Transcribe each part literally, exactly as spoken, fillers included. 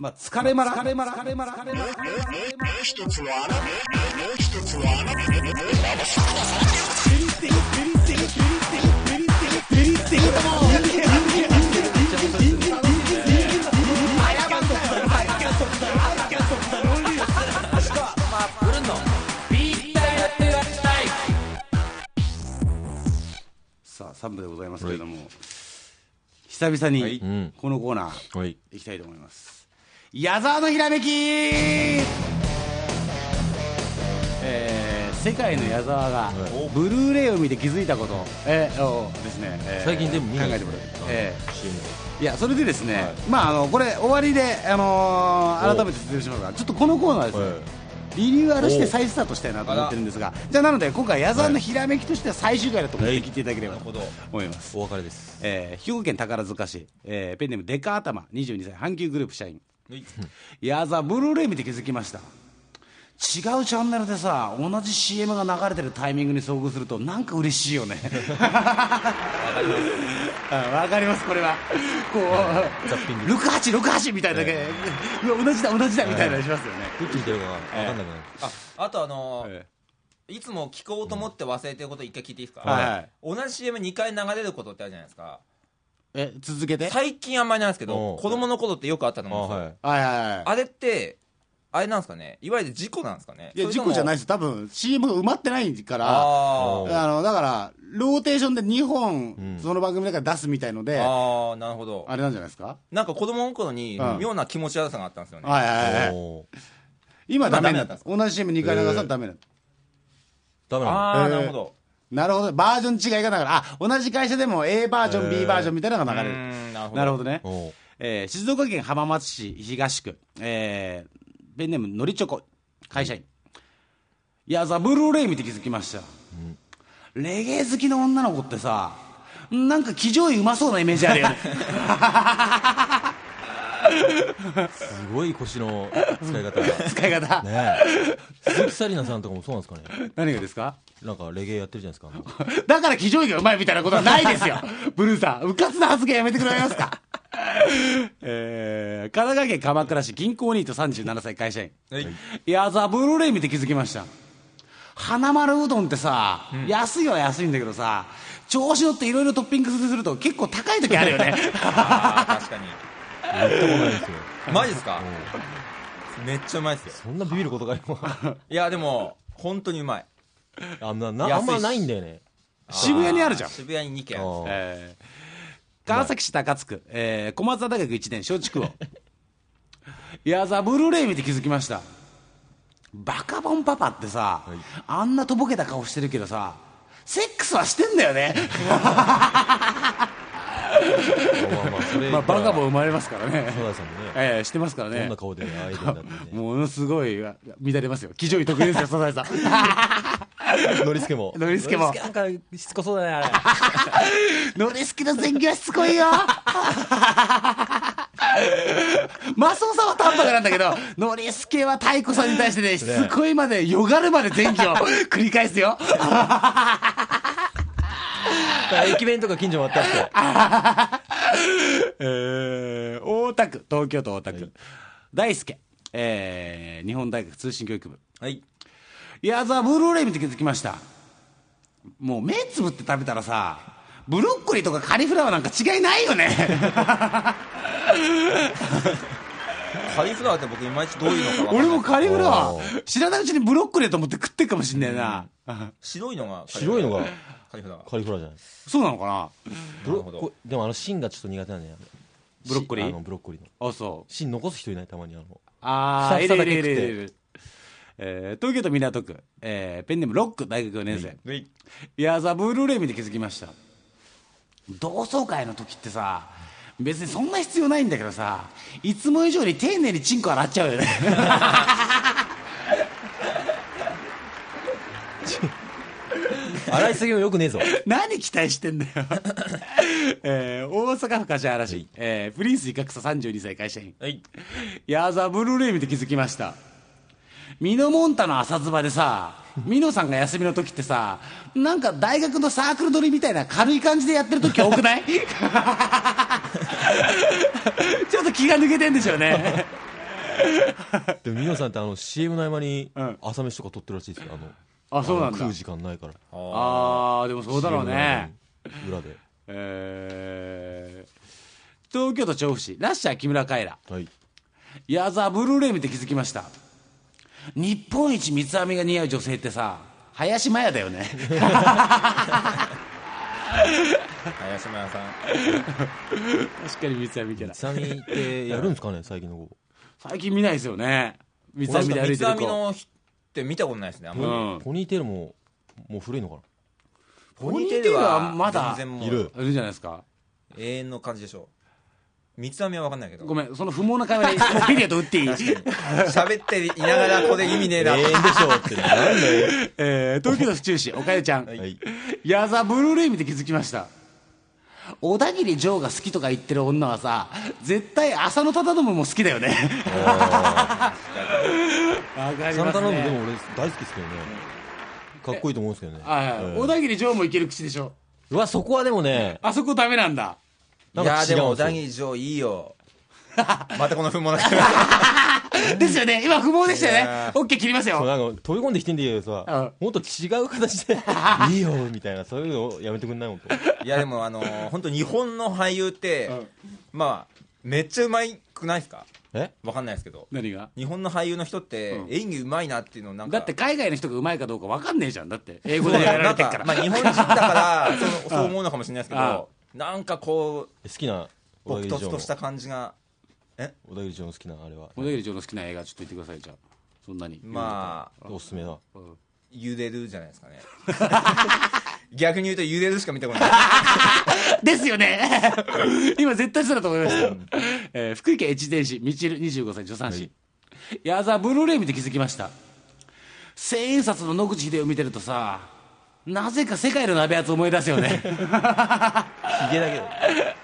まあ、疲れまら、疲れまら、疲れまら、疲れまら、疲れまら、一つの穴、もう一つの穴、ペリッティ、ペリッティ、ペリッティ、ペリッティ、ペリッティ、ペリッティ、さあ、さん部でございますけれども、久々にこのコーナーいきたいと思います。矢沢のひらめき、えー、世界の矢沢がブルーレイを見て気づいたこと、えー、をですね、えー、 最近でも見ない考えてもらう、えー、いやそれでですね、はい、まああのこれ終わりで、あのー、改めて説明しますが、ちょっとこのコーナーですね、はい、リニューアルして再スタートしたいなと思ってるんですが、じゃあなので今回矢沢のひらめきとしては最終回だと思って聞いていただければと思います。 お別れです。 えー、兵庫県宝塚市、えー、ペンネームデカ頭にじゅうにさい阪急グループ社員、矢沢ブルーレイ見て気づきました。違うチャンネルでさ同じ シーエム が流れてるタイミングに遭遇するとなんか嬉しいよね。わかります。これはこうろくはちろくはちみたいなだけ、えー、同じだ同じだみたいなのしますよね。 どっち見てるか分かんなくなる。 あ, あとあのーえー、いつも聞こうと思って忘れてること一回聞いていいですか、 はい、 同じ シーエムに 回流れることってあるじゃないですか。 え続けて。 最近あんまりなんですけど子供の頃ってよくあったと思うんですよ。 あ、はいはいはい、 あれってあれなんですかね、いわゆる事故なんですかね。 いや事故じゃないです。多分 シーエム が埋まってないから、ああのだからローテーションでにほん、うん、その番組だから出すみたいので、 ああなるほど、 あれなんじゃないですか。 なんか子供の頃に妙な気持ち悪さがあったんですよね、 うん、はいはいはい。今ダメだった。同じ シーエムに 回流さダメだった。 ダメなんだ。ああなるほどなるほど。バージョン違いがだから、あ同じ会社でも A バージョン B バージョンみたいなのが流れる。なるほど、なるほどね。えー、静岡県浜松市東区、えーペンネームのりチョコ会社員、いやザブルーレイ見て気づきました、うん、レゲエ好きの女の子ってさなんか騎乗位うまそうなイメージあるよね。 すごい腰の使い方使い方ねえ。鈴木紗理奈さんとかもそうなんですかね。 何がですか。 なんかレゲエやってるじゃないですか。 だから騎乗位がうまいみたいなことはないですよ。ブルーさんうかつな発言やめてくれますか。えー、神奈川県鎌倉市銀行ニートさんじゅうななさい会社員、はい、いやザブルーレイ見て気づきました。花丸うどんってさ、うん、安いは安いんだけどさ調子乗っていろいろトッピングすると結構高い時あるよね。 あ確かにやったことないですよ。 マジですか。めっちゃうまいですよ。 そんなビビることがあるの。 いやでも本当にうまい。 あんななあんまないんだよね。 渋谷にあるじゃん。 渋谷ににけんあるんです、 えー川崎市高津区、えー、小松田大学いちねん松竹をいやザブルーレイ見て気づきました。バカボンパパってさ、はい、あんなとぼけた顔してるけどさセックスはしてんだよね。まあまあそれまあバカも生まれますからね。 そうですもんね。 ええしてますからね。 どんな顔でアイドルだってね。 ものすごい乱れますよ。騎乗位得意ですよサザエさん。 ノリスケもノリスケもなんかしつこそうだねあれ。 ノリスケの前戯はしつこいよ。マスオさんは淡白なんだけどノリスケは太鼓さんに対してねしつこいまでよがるまで前戯を繰り返すよ。 駅弁とか近所もあったって。 えー、大田区東京都大田区、はい、大輔、えー、日本大学通信教育部、 はい、 いやザブルーレイ見て気づきました。もう目つぶって食べたらさブロッコリーとかカリフラワーなんか違いないよね。 カリフラワーって僕いまいちどういうのか分かんない。 俺もカリフラワー知らないうちにブロッコリーと思って食ってるかもしんないな。 白いのが白いのがカリフラワーカリフラワーじゃない。 そうなのかな。 ブロでもあの芯がちょっと苦手なんだよ。 ブロッコリー。 あのブロッコリーの。 あそう芯残す人いないたまにあの。 ああ、いるいるいるいる。えー、東京都港区、えー、ペンネームロック大学よねん生、いやザブルーレイ見て気づきました。同窓会の時ってさ別にそんな必要ないんだけどさいつも以上に丁寧にチンコ洗っちゃうよね。 洗いすぎもよくねえぞ。 何期待してんだよ。えー、大阪府柏原市、はい、えー、プリンスイカクサさんじゅうにさい会社員、はい、いやザブルーレイ見て気づきました。ミノモンタの朝ズバでさミノさんが休みの時ってさなんか大学のサークル撮りみたいな軽い感じでやってる時多くない？ちょっと気が抜けてんでしょうね。 でもミノさんってあの シーエム の合間に朝飯とか撮ってるらしいですよ。あのあ、そうなんだ。 食う時間ないから。 ああ、でもそうだろうね。 裏で。 えー、東京都調布市ラッシャー木村カエラ。 はい。 矢沢ブルーレイ見て気づきました。日本一三つ編みが似合う女性ってさ、林マヤだよね。 林マヤさん。 確かに三つ編みキャラ。 三つ編みってやるんですかね、最近の子。 最近見ないですよね。三つ編みで歩いてる子。 三つ編みの人って見たことないですね。あんまり。 うん、ポニーテールももう古いのかな。 ポニーテールはまだいるいるじゃないですか。 永遠の感じでしょ。三つ編みは分かんないけど。 ごめん、その不毛な会話にもうピリオド打っていい？ 喋っていながらここで意味ねえな。 永遠でしょってなんで、 えー、東京都府中市おかゆちゃん、はい、矢沢ブルーレイ見て気づきました。小田切丈が好きとか言ってる女はさ、絶対浅野忠信も好きだよね。わかりますね。 浅野忠信でも俺大好きですけどね。かっこいいと思うんですけどね。 はいはい、小田切丈もいける口でしょ。 うわ、そこはでもね、 あそこダメなんだ。 いやでも小田切丈いいよ。またこの不毛なですよね。今不毛でしたよね。オッケー切りますよ。 そうなんか飛び込んできてんだけどさ、うん、もっと違う形でいいよみたいな、そういうのをやめてくんないもんと。 いやでもあのー、本当日本の俳優って、うん、まあめっちゃうまくないですか。 え、 わかんないですけど。 何が？ 日本の俳優の人って、うん、演技うまいなっていうのなんか。 だって海外の人がうまいかどうかわかんねえじゃん。だって英語でやられてるから。 まあ日本人だからそう、そう思うのかもしれないですけど、なんかこう好きな僕とつとした感じが。 え、小田切丈の好きなあれは。 小田切丈の好きな映画ちょっと言ってください。じゃあそんなにまあおすすめだ。 うん、茹でるじゃないですかね。逆に言うと茹でるしか見たことないですよね。今絶対そうだと思いました。えー、福井県越前市みちるにじゅうごさい助産師、はい、矢沢ブルーレイ見て気づきました。千円札の野口英世見てるとさ、なぜか世界の鍋やつ思い出すよね。 ひげだけど。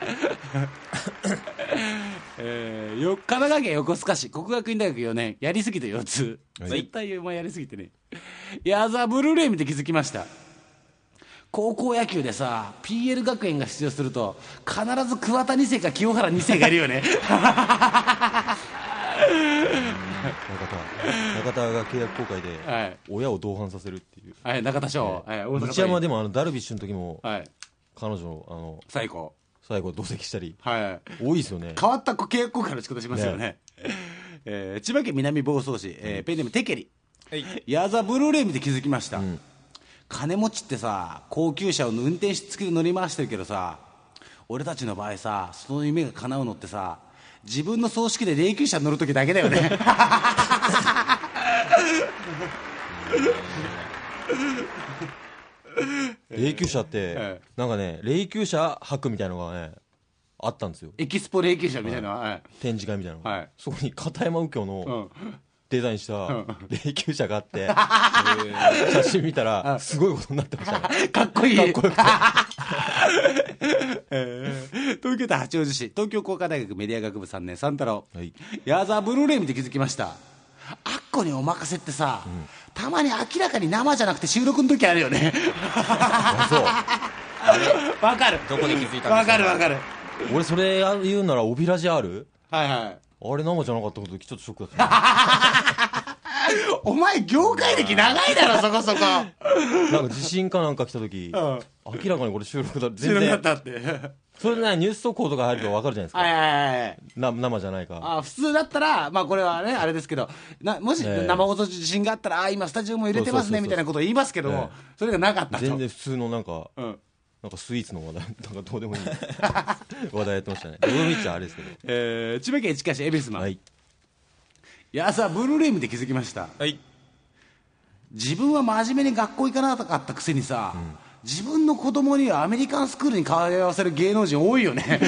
えー、よ神奈川県横須賀市国学院大学よねん、やりすぎて腰痛、はい、絶対お前やりすぎてね。矢沢ブルーレイ見て気づきました。高校野球でさ ピーエル 学園が出場すると必ず桑田に世か清原に世がいるよね。 中田中田が契約更改で親を同伴させるっていう、 はい、中田翔、 はい、日山でもあのダルビッシュの時も、はい、彼女のあの最高最後同席したり、 はい、 多いですよね。 変わった契約更改の仕方しますよね。ね、えー、千葉県南房総市、えー、ペンネームテケリ、はい、矢沢ブルーレイ見て気づきました、うん、金持ちってさ高級車を運転し付きで乗り回してるけどさ、俺たちの場合さその夢が叶うのってさ自分の葬式で霊柩車に乗るときだけだよね。 霊柩車って、ええ、なんかね霊柩車博みたいなのがねあったんですよ。 エキスポ霊柩車みたいな、はい、 展示会みたいなの、はい、そこに片山右京の、 うん、 デザインした霊柩車があって、うん、写真見たらすごいことになってましたね。 かっこいい。 かっこよくて、 えー、東京都八王子市東京工科大学メディア学部さんねん三太郎、はい、矢沢ブルーレイ見て気づきました。あっこにお任せってさ、うん、たまに明らかに生じゃなくて収録の時あるよね。わかる。 どこで気づいたんですか。 わかるわかる。 俺それ言うならオビラジある、 はいはい、 あれ生じゃなかったことちょっとショックだった。 お前業界歴長いだろそこそこ。 なんか地震かなんか来た時、うん、明らかにこれ収録だ、 全然収録だったって。それね、ニュース速報とか入ると分かるじゃないですか。 はいはいはい。 な生じゃないか。 あ、普通だったら、まあこれはね、あれですけど、なもし生放送地震があったら、あ、今スタジオも揺れてますねみたいなことを言いますけども、それがなかったと。 全然普通のなんか、うん、なんかスイーツの話題、なんかどうでもいい話題やってましたね。どうでもいいっちゃあれですけど。 えー、千葉県市川市恵比寿マン。はい。矢沢ブルーレイムで気づきました。 はい。 自分は真面目に学校行かなかったくせにさ、うん、自分の子供にはアメリカンスクールに通わせる芸能人多いよね。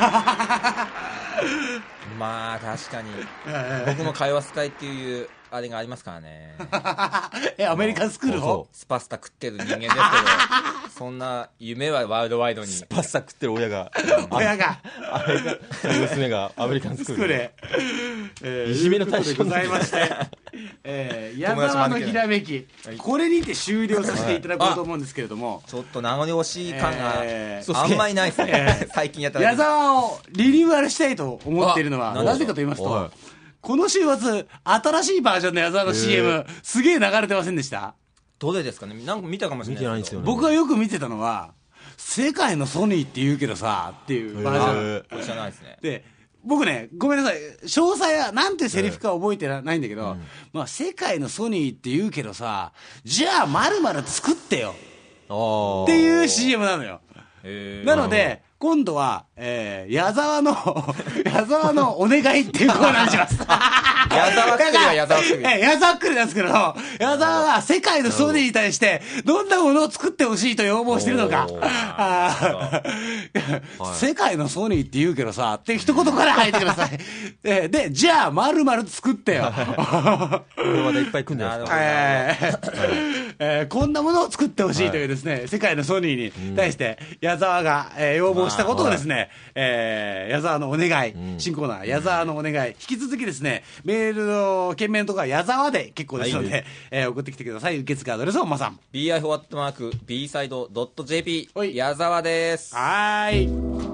まあ確かに僕も通わせたいっていうあれがありますからね。 え、アメリカンスクールをスパスタ食ってる人間ですけど、そんな夢はワールドワイドに。 スパスタ食ってる親が親が娘がアメリカンスクールで、 えー、 いじめの対象でございまして、えー、矢沢のひらめき、これにて終了させていただこうと思うんですけれども、 ちょっと名残惜しい感が、えー、あんまりないですね、えー、最近やったら。 矢沢をリニューアルしたいと思っているのはなぜかと言いますと、 この週末、新しいバージョンの矢沢の シーエム、すげえ流れてませんでした？ どれですかね、なんか見たかもしれない。 見てないんですよね。 僕がよく見てたのは、世界のソニーって言うけどさ、っていうバージョン。 これ知らないですね。 で、僕ね、ごめんなさい、詳細はなんてセリフか覚えてないんだけど、 うん、 まあ、世界のソニーって言うけどさ、じゃあ、まるまる作ってよっていう シーエム なのよ。なので、今度は、えー、矢沢の、矢沢のお願いっていうコーナーにします。 矢沢作りは矢沢作り。 え、矢沢作りなんですけど、矢沢は世界のソニーに対して、どんなものを作ってほしいと要望してるのか。あはい、世界のソニーって言うけどさ、って一言から入ってください。えで、じゃあ、まるまる作ってよ。 これまでいっぱい組んでますか。 えーえー、こんなものを作ってほしいというですね、はい、世界のソニーに対して、矢沢が、えー、要望したことをですね、はい、えー、矢沢のお願い、うん、新コーナー、矢沢のお願い、引き続きですね、メールの件名とか矢沢で結構ですので、はい、えー、送ってきてください。受付アドレスをまさん。 ビーアイエフ アットマーク ビーサイド ドット ジェーピー 矢沢です。 はー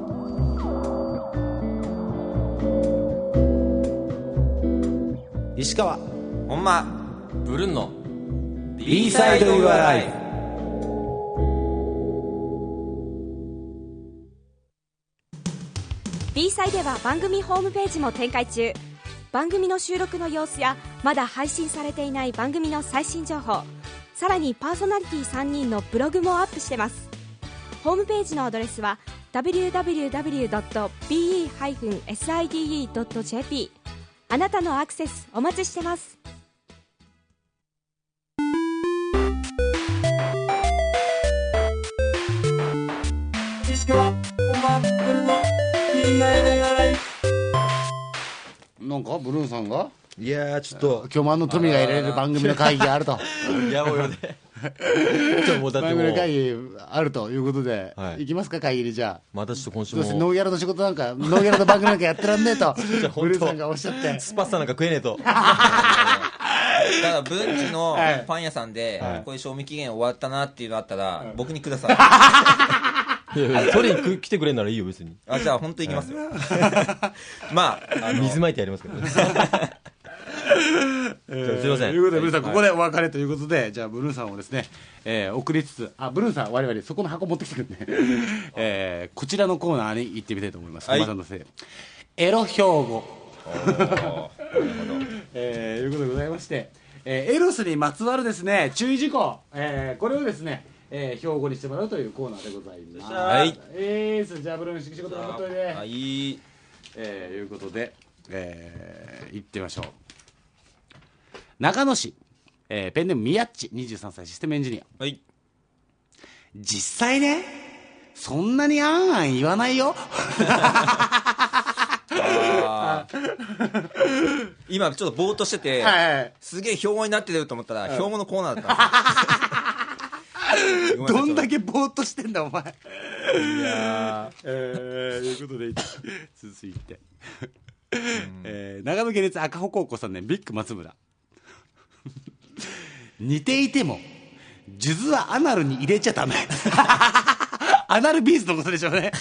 い。石川ほんまブルンの B サイド Your Life。 B サイでは番組ホームページも展開中。番組の収録の様子やまだ配信されていない番組の最新情報、さらにパーソナリティさんにんのブログもアップしてます。ホームページのアドレスは ダブリューダブリューダブリュードットビーイーハイフンサイドドットジェーピー。 あなたのアクセスお待ちしてます。 なんかブルーンさんがいやーちょっと巨万の富が得られる番組の会議があるといやもうよねちょもうだってもう番組の会議あるということで、はい、行きますか会議に。じゃあまたちょっと今週もノーギャラの仕事なんかノーギャラの番組なんかやってらんねえとブルーンさんがおっしゃってスパッサなんか食えねえとだから文治のパン屋さんで、はい、こういう賞味期限終わったなっていうのあったら、はい、僕にください。 いやいや取りに来てくれんならいいよ別に。 あ、じゃあ本当行きますよ。まあ、あの水まいてやりますけどね。えー、すいません。 ということでブルーさん、はい、ここでお別れということで、じゃあブルーさんをですね、えー、送りつつ、あブルーさん我々そこの箱持ってきてくるんで、えー、こちらのコーナーに行ってみたいと思います。はい、さんのせいエロ標語。なるほど。えー、いうことでございまして、えー、エロスにまつわるですね注意事項、えー、これをですね。えー、標語にしてもらうというコーナーでございます。 はい。 えー、じゃあブルーン仕事頑張っといて。 はい。 えー、いうことで、えー、行ってみましょう。長野市、えー、ペンネームみやっち、にじゅうさんさい、システムエンジニア。 はい。 実際ね、そんなにあんあん言わないよ。 あ今ちょっとぼーっとしてて、はいはい、すげえ標語になってると思ったら、はい、標語のコーナーだったんですよ。 どんだけぼーっとしてんだお前。いやー、 えー、いうことで続いて、えー、長野県立赤穂高校さんねんビッグ松村。似ていても数珠はアナルに入れちゃダメ。アナルビーズのことでしょうね。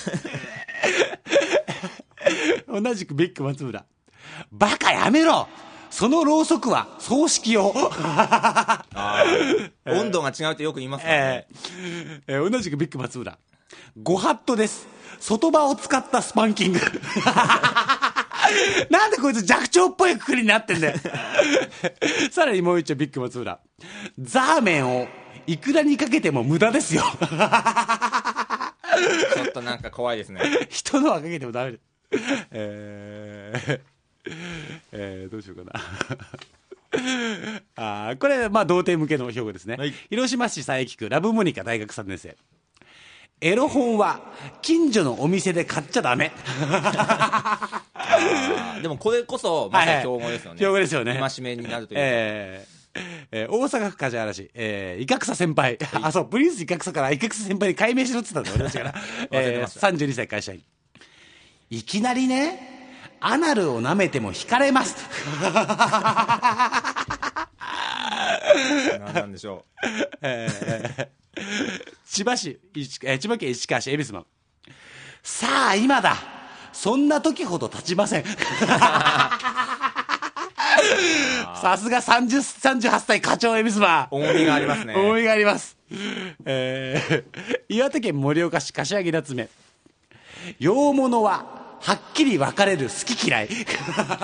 同じくビッグ松村。バカやめろ、そのろうそくは葬式用。 あ温度が違うってよく言いますからね。 えーえー、同じくビッグ松村。ごハットです、外場を使ったスパンキング。なんでこいつ弱聴っぽいくくりになってんだよ。さらにもう一丁ビッグ松村。ザーメンをいくらにかけても無駄ですよ。 ちょっとなんか怖いですね。 人のはかけてもダメです。えーえー、どうしようかな。あこれ、まあ、童貞向けの標語ですね。はい、広島市佐伯区ラブモニカ大学さんねん生。エロ本は近所のお店で買っちゃダメ。 あでもこれこそまさに標語ですよね。 標語ですよね。 戒めになるというか。 えーえー、大阪府梶原市、えー、イカクサ先輩、はい、あそうプリンスイカクサからイカクサ先輩に改名しろって言ったんだ私から、えー、さんじゅうにさい会社員。いきなりねアナルを舐めても引かれます。 何なんでしょう。 えー、千葉市、えー、千葉県市川市恵比寿マン。さあ今だ、そんな時ほど立ちません。 さすがさんじゅう、さんじゅうはっさい課長エビスマン。 重みがありますね。 重みがあります。えー、岩手県盛岡市柏木夏目。洋物ははっきり分かれる好き嫌い。 なるほど。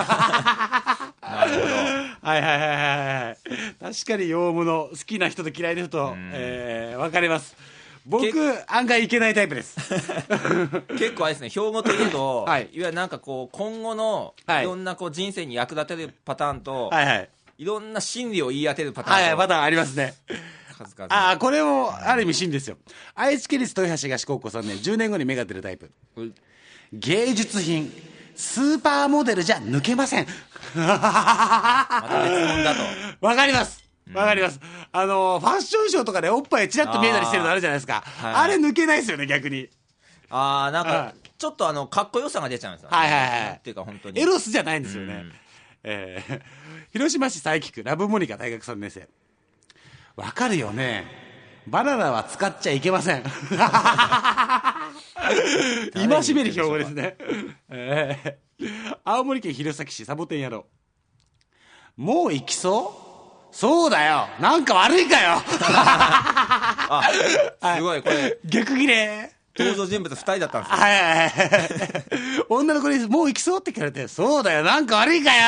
はいはいはいはい。確かに洋物、好きな人と嫌いな人と、えー、分かれます。僕、案外いけないタイプです。 結構あれですね、標語といえど、 はい、 いわゆるなんかこう、今後のいろんなこう人生に役立てるパターンと、 はいはい、 いろんな心理を言い当てるパターンと、 はいはい、パターンありますね。 数々 ああ、これもある意味真ですよ。愛知県立豊橋東高校さんねん、じゅうねんごに芽が出るタイプ。芸術品、スーパーモデルじゃ抜けません。 また別物だと。 わかります。わかります。あの、ファッションショーとかでおっぱいチラッと見えたりしてるのあるじゃないですか。あ,、はい、あれ抜けないですよね、逆に。 ああ、なんか、ちょっとあの、かっこよさが出ちゃうんですよね。 はいはいはい。 っていうか本当に。 エロスじゃないんですよね。えー、広島市佐伯区、ラブモニカ大学さんねん生。わかるよね。バナナは使っちゃいけません。今しめる標語ですね。えー、青森県弘前市サボテン野郎。もう行きそうそうだよなんか悪いかよ。 あ、すごいこれ逆切れ登場人物ふたりだったんですよ。 はいはいはい女の子にもう行きそうって聞かれてそうだよなんか悪いかよ。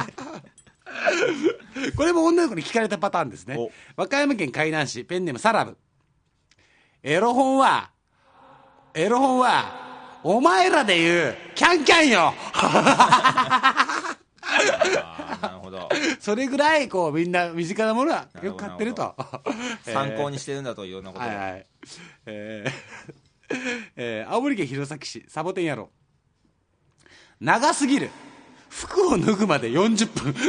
これも女の子に聞かれたパターンですね。和歌山県海南市ペンネームサラブ。エロ本はエロ本はお前らで言うキャンキャンよ。 なるほど。 それぐらいこうみんな身近なものはよく買ってると。 参考にしてるんだというようなこと。 はいはい。えーえー、青森県弘前市サボテン野郎。長すぎる服を脱ぐまでよんじゅっぷん。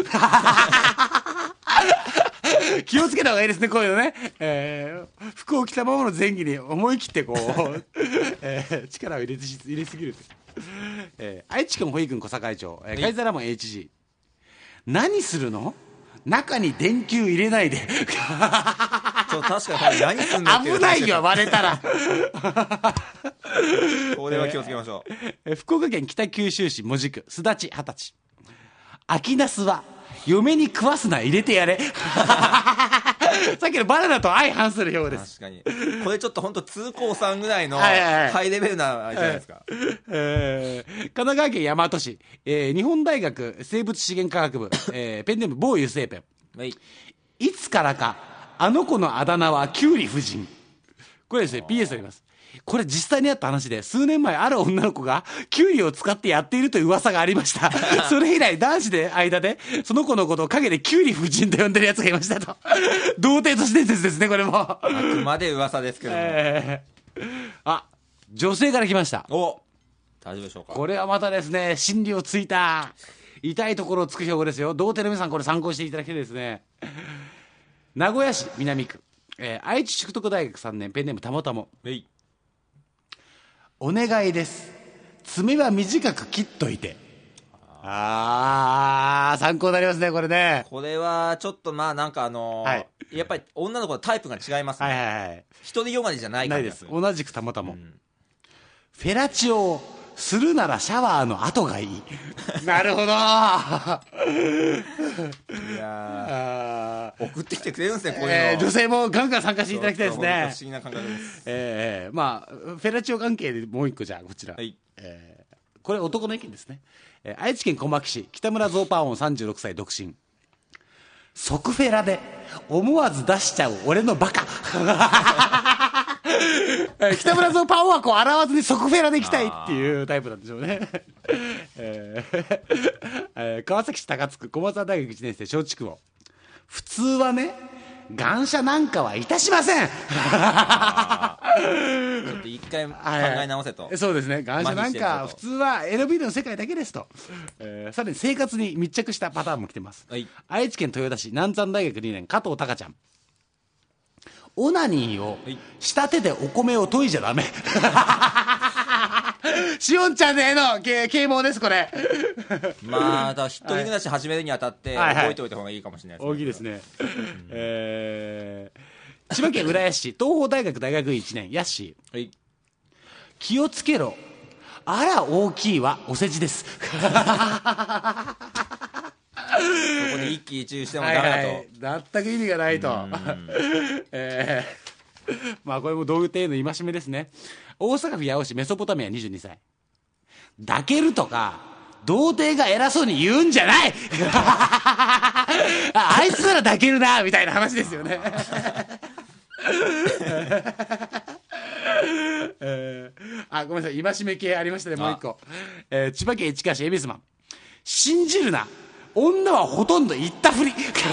気をつけた方がいいですねこういうのね、えー、服を着たままの前儀に思い切ってこう、えー、力を入れて入れすぎる、えー、愛知県保育園小堺町、えー、カイザーラモン エイチジー。 何するの中に電球入れないで。 そう確かに何すんのっていう危ないよ割れたら。 これは気をつけましょう。 えー、福岡県北九州市門司区すだちはたち。秋ナスは嫁に食わすな入れてやれ。さっきのバナナと相反する表です。 確かにこれちょっと本当通行さんぐらいのハイレベルなあれじゃないですか。 えー、神奈川県大和市、えー、日本大学生物資源科学部、えー、ペンネーム某油性ペン。はい、いつからかあの子のあだ名はキュウリ夫人。これですね ピーエス あります。これ実際にあった話で数年前ある女の子がキュウリを使ってやっているという噂がありました。それ以来男子で間でその子のことを陰でキュウリ夫人と呼んでるやつがいましたと。童貞都市伝説ですねこれも。あくまで噂ですけども、 えー、あ女性から来ました。 お大丈夫でしょうか。 これはまたですね心理をついた痛いところをつく標語ですよ。童貞の皆さんこれ参考していただきたいですね。名古屋市南区、えー、愛知淑徳大学さんねんペンネームたもたも。えいお願いです爪は短く切っといて。ああ参考になりますねこれね。 これはちょっとまあなんかあのーはい、やっぱり女の子のタイプが違いますね。はいはいはい。一人よがりじゃないから。ないです。 同じくたもたも、うん、フェラチオをするならシャワーの後がいい。なるほど。いや送ってきてくれるんですねこういうの、 えー、女性もガンガン参加していただきたいですね。 不思議な感覚です。 えー、まあフェラチオ関係でもう一個じゃあこちら、はい、えー、これ男の意見ですね。えー、愛知県小牧市北村ゾーパーオンさんじゅうろくさい独身。即フェラで思わず出しちゃう俺のバカ。北村ゾーパーオンはこう洗わずに即フェラでいきたいっていうタイプなんでしょうね。えーえー、川崎市高津区駒沢大学いちねん生松竹を。普通はね願書なんかはいたしません。ちょっと一回考え直せと、 はい、そうですね願書なんか普通は エルビー の世界だけですと、えー、さらに生活に密着したパターンも来てます、はい、愛知県豊田市南山大学にねん加藤隆ちゃん。オナニーをした手でお米を研いじゃダメ。しおんちゃんへの啓蒙ですこれ。 まあだ一人暮らし始めるにあたって覚えておいた方がいいかもしれないですね。 大きいですね。えー、千葉県浦安市東邦大学大学院いちねんヤッシー、はい、気をつけろあら大きいはお世辞です。 そこでに一喜一憂してもダメだと、はいはい、 全く意味がないと、えー、まあこれも同程度の戒めですね。大阪府八尾市メソポタミアにじゅうにさい。抱けるとか童貞が偉そうに言うんじゃないあ, あいつなら抱けるなみたいな話ですよねえー、あごめんなさい、戒め系ありましたね。もう一個、えー、千葉県市川市恵比寿マン。信じるな、女はほとんど言ったふり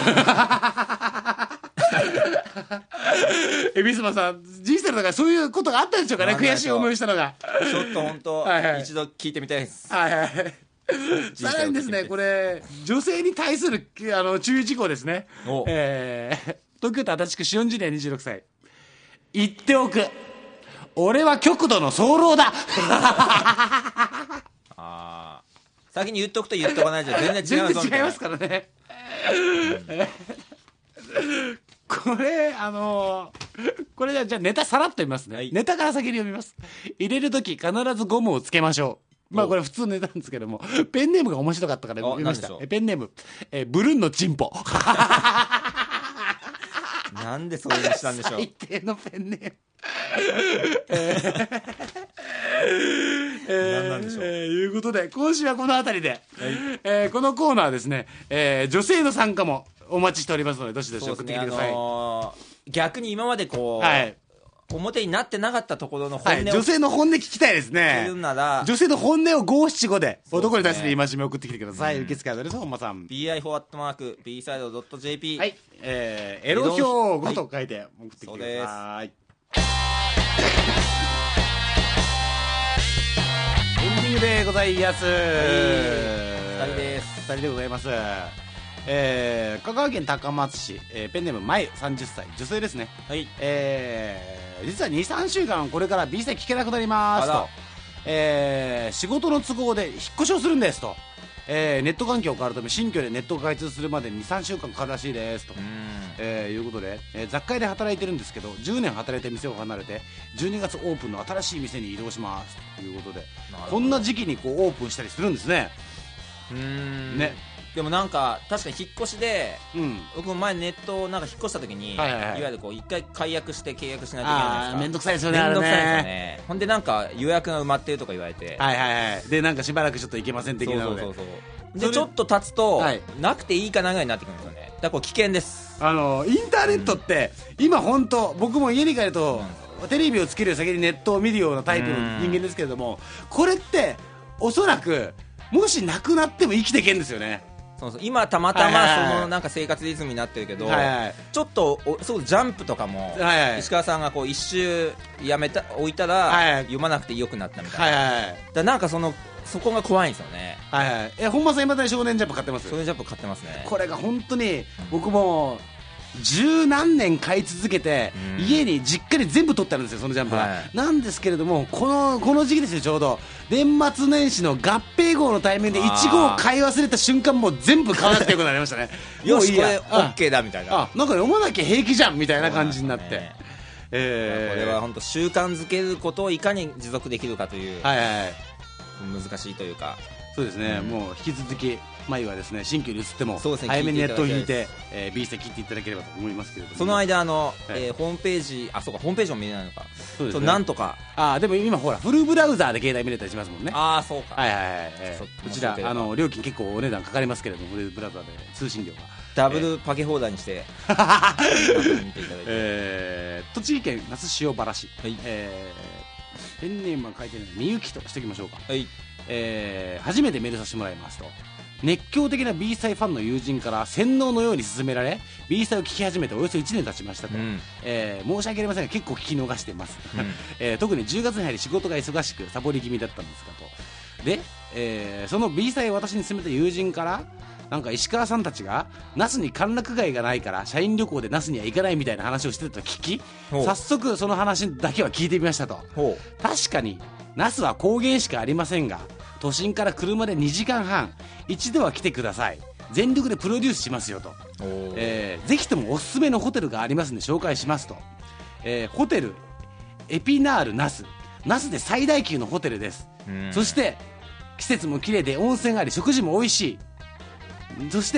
恵比寿マンさん、人生の中でそういうことがあったんでしょうかね。悔しい思いをしたのがちょっと本当、はいはい、一度聞いてみたいです。はいはいさらにですね、これ女性に対するあの注意事項ですね。えー、東京都足立区シオンジュニアにじゅうろくさい。言っておく、俺は極度の早漏だあー、先に言っとくと言っとかないじゃ全然違うぞみたいな。全然違いますからね、 うん、これあのー、これじゃあネタさらっと読みますね、はい、ネタから先に読みます。入れるとき必ずゴムをつけましょう。まあこれ普通のネタなんですけども、ペンネームが面白かったから読みました。ペンネーム、えー、ブルンのチンポなんでそういうのしたんでしょう。 最低のペンネーム何なんでしょう。えー、いうことで今週はこのあたりで、はい、えー、このコーナーはですね、えー、女性の参加もお待ちしておりますので、どしどし送ってきてください。 あのー、逆に今までこう、はい、表になってなかったところの本音を、はい、 女性の本音聞きたいですね。女性の本音を五七五で男に対する戒め送ってきてください。受付アドレス本間さんビーアイフォー アットマーク ビーサイド ドット ジェーピー、 はい、えー、エロ兵庫と書いて送ってきてください。はい、エンディングでございます。はい、 ふたりです。 ふたりでございます。えー、香川県高松市、えー、ペンネームまゆさんじゅっさい、女性ですね。はい、えー、実は にさんしゅうかんこれから B 線聞けなくなりますと、えー、仕事の都合で引っ越しをするんですと、えー、ネット環境を変わるため新居でネットが開通するまでに にさんしゅうかんかかるらしいですと、えー、いうことで、えー、雑貨屋で働いてるんですけどじゅうねん働いて店を離れてじゅうにがつオープンの新しい店に移動しますということで、こんな時期にこうオープンしたりするんですね。 うーんね。でもなんか確かに引っ越しで、うん、僕も前ネットをなんか引っ越した時に、はいはいはい、いわゆるこう一回解約して契約しないといけないじゃないですか。 めんどくさいですよね。めんどくさいですよね。 ほんでなんか予約が埋まってるとか言われて、 はいはいはい、でなんかしばらくちょっと行けません的なので、そうそうそうそうでちょっと経つと、はい、なくていいかなぐらいになってくるんですよね。だからこれ危険です。 あのインターネットって、うん、今本当僕も家に帰ると、うん、テレビをつける先にネットを見るようなタイプの人間ですけれども、これっておそらくもしなくなっても生きていけんですよね。 そうそう、今たまたまそのなんか生活リズムになってるけど、はいはい、ちょっとおそうジャンプとかも、はいはい、石川さんがこう一周やめた置いたら、はいはい、読まなくてよくなったみたいな、はいはい、だなんかそのそこが怖いんですよね。 はいはい、え本間さん今だに少年ジャンプ買ってます？ 少年ジャンプ買ってますね。 これが本当に僕も十何年買い続けて、うん、家に実家に全部取ってあるんですよ、そのジャンプが、はい、なんですけれどもこのこの時期ですよ、ちょうど年末年始の合併号のタイミングでいち号を買い忘れた瞬間もう全部買わなくてよくなりましたねよしこれ OK だみたいな、 あなんか読まなきゃ平気じゃんみたいな感じになって、ねえー、これは本当習慣づけることをいかに持続できるかという、はいはいはい、難しいというか、 そうですね、うん、もう引き続き前はですね新居に移っても、ね、早めにネットを引いて、えー、B 線切っていただければと思いますけれども、 その間あの、はい、えー、ホームページ、あそうかホームページも見れないのか、そうですね、なんとか、 あでも今ほらフルブラウザーで携帯見れたりしますもんね。 ああそうか、 はいはいはい、えー、こちらあの料金結構お値段かかりますけれども、フルブラウザーで通信料がダブルパケ放題にして、えー、見ていただいて、 えー、栃木県那須塩原市、はい、えー、ペンネームは書いてないみゆきとしておきましょうか、はい、えー、初めてメールさせてもらいますと、熱狂的な B サイファンの友人から洗脳のように勧められ B サイを聞き始めておよそいちねん経ちましたと、うん、えー、申し訳ありませんが結構聞き逃しています、うんえー、特にじゅうがつに入り仕事が忙しくサボり気味だったんですがと、で、えー、その B サイを私に勧めた友人からなんか石川さんたちが那須に歓楽街がないから社員旅行で那須には行かないみたいな話をしてたと聞き、早速その話だけは聞いてみましたと。確かに那須は高原しかありませんが都心から車でにじかんはん、一度は来てください、全力でプロデュースしますよと、えー、ぜひともおすすめのホテルがありますので紹介しますと、えー、ホテルエピナール那須、那須で最大級のホテルです。そして季節も綺麗で温泉があり食事も美味しい、そして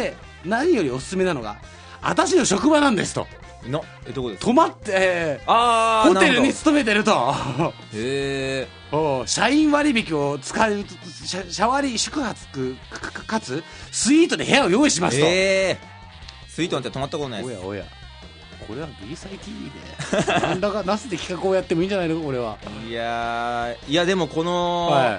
何よりおすすめなのが私の職場なんですと。 なえどこですか？ 泊まって、えー、 あホテルに勤めてるとへえ社員割引を使うシャ、シャワリ宿泊かつスイートで部屋を用意しますと。 えー、スイートなんて泊まったことないです。 おやおやこれは ビーサイ ティービー でなんだかなすで企画をやってもいいんじゃないのこれは。 いやいやでもこの、はい、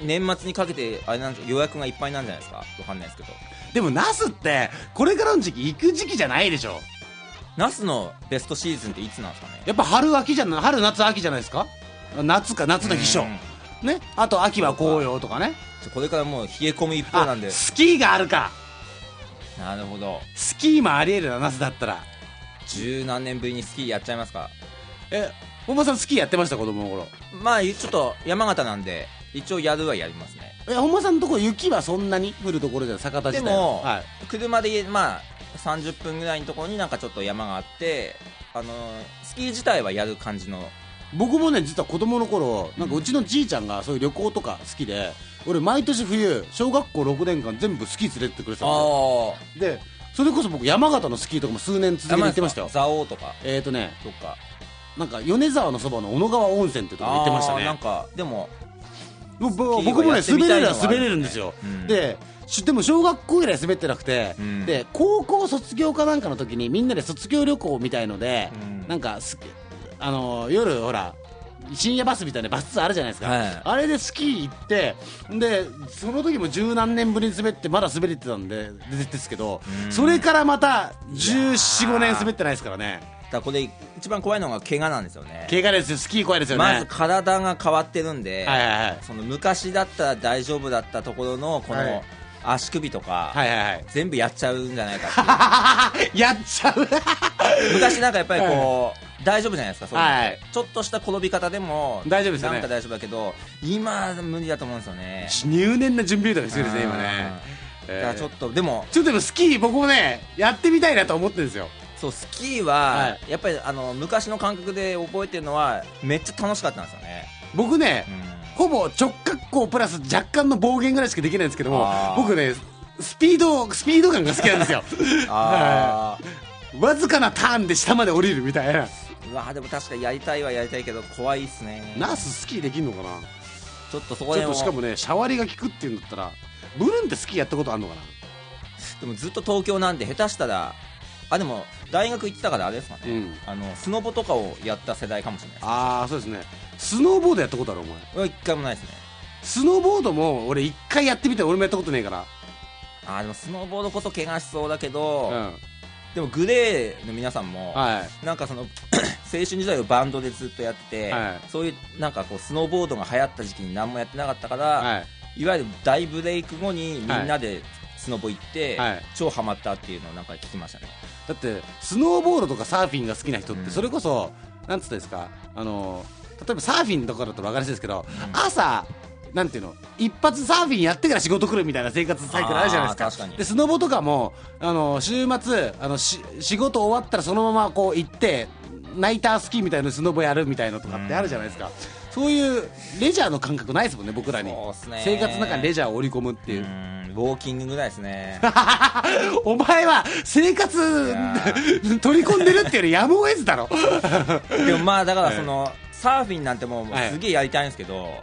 年末にかけてあれなん予約がいっぱいなんじゃないですか。わかんないですけど。 でもナスってこれからの時期行く時期じゃないでしょ。 ナスのベストシーズンっていつなんですかね。 やっぱ春秋じゃない春夏秋じゃないですか。夏か夏の秘書ね。あと秋は紅葉とかね。 これからもう冷え込む一方なんで。 スキーがあるか。 なるほど。 スキーもありえるなナスだったら。 十何年ぶりにスキーやっちゃいますか。 え本間さんスキーやってました子供の頃。 まあちょっと山形なんで一応やるはやりますね。 え本間さんのところ雪はそんなに降るところじゃ坂田自体でも、 はい、 車でまあさんじゅっぷんぐらいのところになんかちょっと山があってあのスキー自体はやる感じの。 僕もね実は子供の頃なんかうちのじいちゃんがそういう旅行とか好きで、俺毎年冬小学校ろくねんかん全部スキー連れてってくれてたんですよ。でそれこそ僕山形のスキーとかも数年続けて行ってましたよ。 蔵王とかえーとねとかなんか米沢のそばの小野川温泉ってとこ行ってましたね。 なんかでも僕もね滑れるは滑れるんですよ、うん、ででも小学校以来滑ってなくて、うん、で高校卒業かなんかの時にみんなで卒業旅行みたいので、うん、なんかあの夜ほら深夜バスみたいなバスツアーあるじゃないですか、はい、あれでスキー行ってでその時も十何年ぶりに滑ってまだ滑れてたんでですけど、うん、それからまたじゅうよん、ごねん滑ってないですからね。 だからこれ一番怖いのが怪我なんですよね。 怪我ですよ。スキー怖いですよね。 まず体が変わってるんで、 はいはいはい、 その昔だったら大丈夫だったところのこの足首とか、 はいはいはい、 全部やっちゃうんじゃないかっていうやっちゃう昔なんかやっぱりこう、はい、大丈夫じゃないですかそういうのって、はい、ちょっとした転び方でも大丈夫ですよね。 なんか大丈夫だけど今無理だと思うんですよね。 入念な準備とか必要ですね今ね。 だからちょっとでもちょっとでもスキー僕もねやってみたいなと思ってるんですよ。 そうスキーはやっぱりあの昔の感覚で覚えてるのはめっちゃ楽しかったんですよね。 僕ね、うん、ほぼ直角行プラス若干の暴言ぐらいしかできないんですけども僕ねスピードスピード感が好きなんですよあわずかなターンで下まで降りるみたいな。 うわでも確かにやりたいはやりたいけど怖いっすね。 ナーススキーできんのかな。 ちょっとそこでもちょっとしかもねシャワリが効くっていうんだったらブルンってスキーやったことあるのかな。 でもずっと東京なんで下手したらあでも大学行ってたからあれですかね、うん、あのスノボとかをやった世代かもしれないです。 ああそうですね。スノーボードやったことあるお前。 俺一回もないですね。 スノーボードも俺一回やってみて俺もやったことねえから。 あーでもスノーボードこそ怪我しそうだけど、うん、でもグレーの皆さんも、はい、なんかその青春時代をバンドでずっとやってて、はい、そういうなんかこうスノーボードが流行った時期に何もやってなかったから、はい、いわゆる大ブレイク後にみんなでスノボ行って、はい、超ハマったっていうのをなんか聞きましたね。 だってスノーボードとかサーフィンが好きな人ってそれこそ、うん、なんつったんですかあの例えばサーフィンとかだと分かりやすいですけど、うん、朝なんていうの一発サーフィンやってから仕事来るみたいな生活サイクルあるじゃないですか。 確かに。 でスノボとかもあの週末あのし仕事終わったらそのままこう行ってナイタースキーみたいなスノボやるみたいなとかってあるじゃないですか。そういうレジャーの感覚ないですもんね僕らに。 そうっすね。 生活の中にレジャーを織り込むっていう。 ウォーキングぐらいですねお前は生活取り込んでるっていうよりやむを得ずだろでもまあだからその、はい、サーフィンなんてもうすげえやりたいんですけど、はい、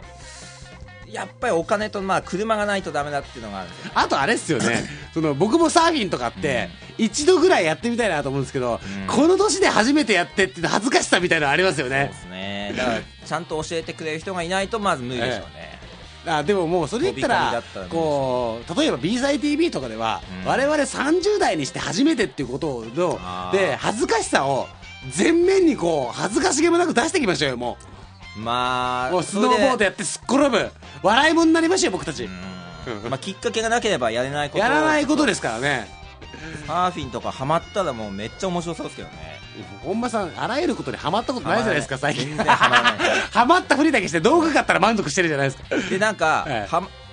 やっぱりお金とまあ車がないとダメだっていうのがあるんですよ。 あとあれっすよねその僕もサーフィンとかって一度ぐらいやってみたいなと思うんですけど、うん、この年で初めてやってって恥ずかしさみたいなのありますよね。 そうですね。だからちゃんと教えてくれる人がいないとまず無理でしょうね、ええ。あでももうそれ言ったらこう例えば ビーサイ ティービー とかでは、うん、我々さんじゅう代にして初めてっていうことので恥ずかしさを前面にこう恥ずかしげもなく出してきましょうよ。もうまあもうスノーボードやってすっ転ぶ笑い物になりましたよ僕たち。 まあ、きっかけがなければやれないことやらないことですからね。 サーフィンとかハマったらもうめっちゃ面白そうですけどね。 本間さんあらゆることにハマったことないじゃないですか最近。 全然ハマらないハマったふりだけして道具買ったら満足してるじゃないですか。 でなんか、はい、は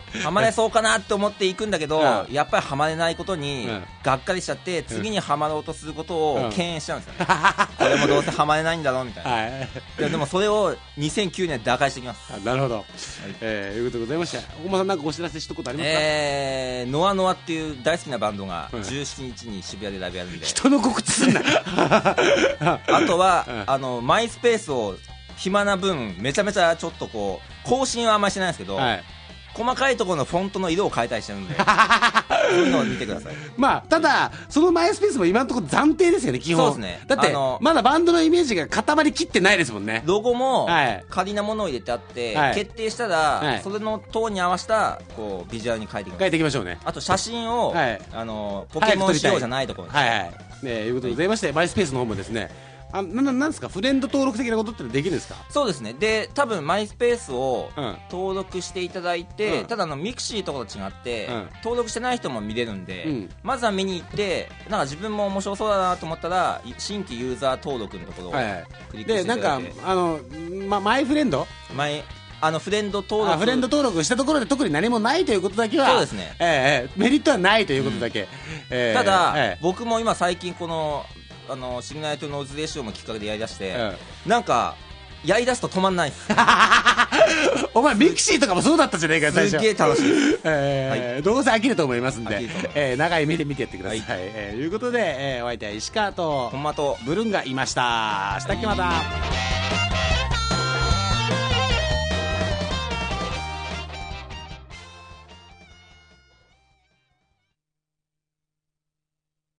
ハマれそうかなって思っていくんだけど、うん、やっぱりハマれないことにがっかりしちゃって、うん、次にハマろうとすることを敬遠しちゃうんですよ、ね、うん、これもどうせハマれないんだろうみたいな、はい、いやでもそれをにせんきゅうねん打開していきます。 なるほど、はい、えー、いうことでございました。本間さんなんかお知らせしたことありますか？ えー、ノアノアっていう大好きなバンドがじゅうしちにちに渋谷でライブやるんで、 人の告知すんなあとは、うん、あのマイスペースを暇な分めちゃめちゃちょっとこう更新はあんまりしてないんですけど、はい、細かいところのフォントの色を変えたりしてるんでそういうのを見てください。 まあただそのマイスペースも今のところ暫定ですよね、基本。 そうですね。 だってまだバンドのイメージが固まりきってないですもんね。 ロゴも仮なものを入れてあって、はい、決定したら、はい、それのトーンに合わせたこうビジュアルに変えていきます。 変えていきましょうね。 あと写真を、はい、あのポケモン仕様じゃないところに、 はいはい、ね、いうことでございまして、はい、マイスペースの方もですね、あななんですか、フレンド登録的なことってできるんですか？ そうですね。で多分マイスペースを登録していただいて、うん、ただのミクシーとかと違って、うん、登録してない人も見れるんで、うん、まずは見に行ってなんか自分も面白そうだなと思ったら新規ユーザー登録のところをクリックしていただいて、はいはい、でなんかあの、 ま、マイフレンドマイあのフレンド登録フレンド登録したところで特に何もないということだけは、 そうですね、 えー、メリットはないということだけ、うん、 えー、ただ、えー、僕も今最近このあのシグナイトノーズレーションもきっかけでやりだして、うん、なんかやりだすと止まんないですお前ミクシーとかもそうだったじゃねえか最初。 すっげえ楽しいです、 えーはい、どうせ飽きると思いますんで、えー、長い目で見てやってください、はい、えー、ということで、えー、お相手は石川と本間とブルンがいました。したっけまた。